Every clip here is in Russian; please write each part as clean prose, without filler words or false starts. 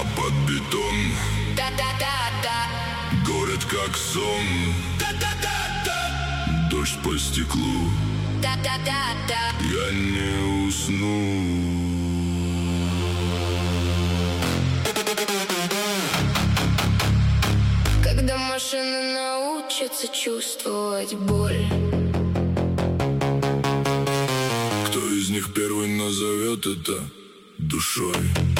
под бетон. Да-да-да-да. Город как сон. Да-да-да-да. Дождь по стеклу. Да-да-да-да. Я не усну. Когда машина научится чувствовать боль, кто из них первый назовет это душой?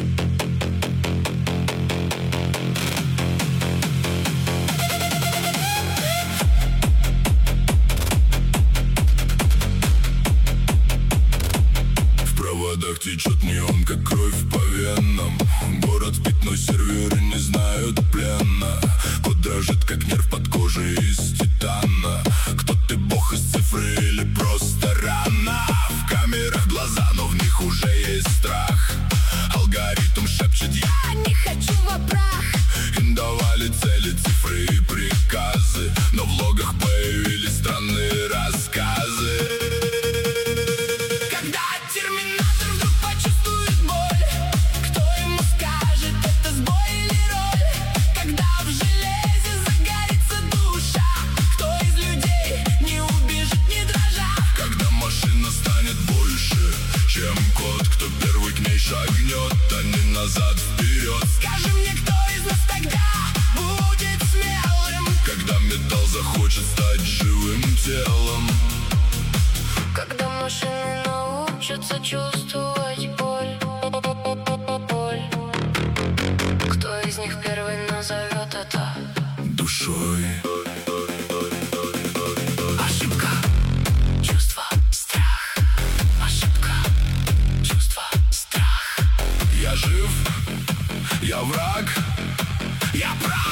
В проводах течет неон, как кровь по венам. Город спит, но серверы не знают плена. Код дрожит, как нерв под кожей из титана. Кто ты, бог из цифры или просто рана? В камерах глаза, но в них уже есть страх. Алгоритм шепчет: я не хочу во прах. им давали цели, цифры и приказы, но в логах появились странные рассказы. Когда терминатор вдруг почувствует боль, кто ему скажет, это сбой или роль? Когда в железе загорится душа, кто из людей не убежит, не дрожа? Когда машина станет больше, чем кот, кто первый к ней шагнет, а не назад, вперед. Скажи мне, кто из нас тогда будет смелым? Когда металл захочет стать живым телом. Когда машины научатся чувствовать боль, кто из них первый назовет это Душой. ошибка? Чувство, страх. Ошибка, чувство, страх. Я жив, я враг, Я прав.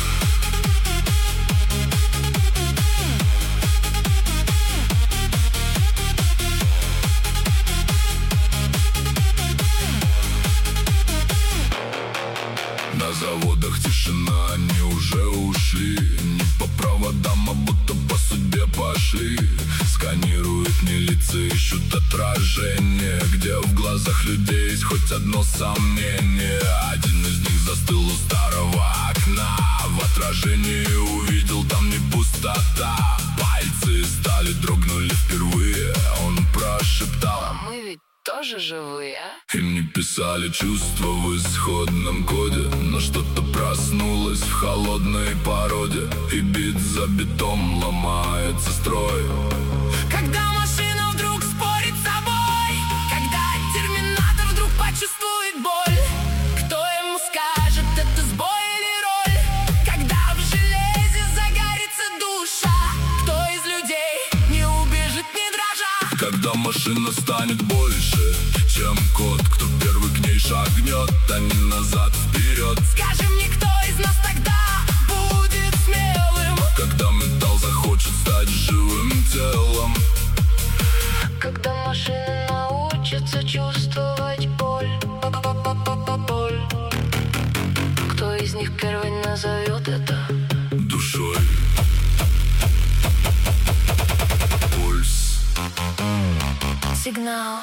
на заводах тишина, они уже ушли. Не по проводам, а будто по судьбе пошли. Сканируют не лица, ищут отражение, где в глазах людей есть хоть одно сомнение. Один из них застыл у старого окна. В отражении увидел там не пустота. Пальцы стали, дрогнули впервые. Он прошептал: А мы ведь тоже живые, а? им не писали чувства в исходном коде, но что-то проснулось в холодной породе, и бит за битом ломается строй. Когда машина вдруг спорит с собой, когда терминатор вдруг почувствует боль, кто ему скажет, это сбой или роль? Когда в железе загорится душа, кто из людей не убежит, не дрожа? Когда машина станет больше, чем кот, кто первый к ней шагнет, а не назад, вперед. Скажи мне, кто из нас тогда будет смелым? Когда металл захочет стать живым телом. Когда машины научатся чувствовать боль, кто из них первый назовет это Душой. Пульс. сигнал?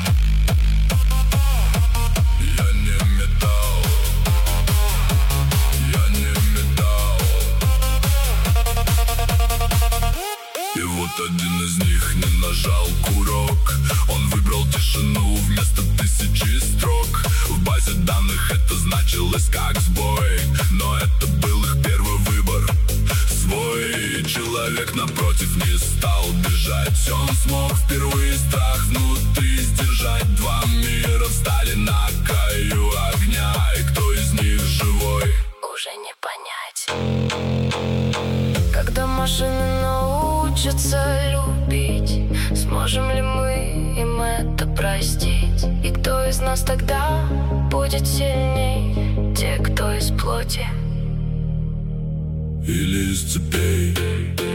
Я не металл. Я не металл. И вот один из них не нажал курок. Он выбрал тишину вместо тысячи строк. В базе данных это значилось как сбой, но это был их первый выбор. Свой человек напротив не стал бежать. Он смог впервые страх внутри сдержать. Два мира встали на краю огня, и кто из них живой, Уже не понять. Когда машины научатся любить, сможем ли мы им это простить? И кто из нас тогда будет сильней? Те, кто из плоти или из цепей.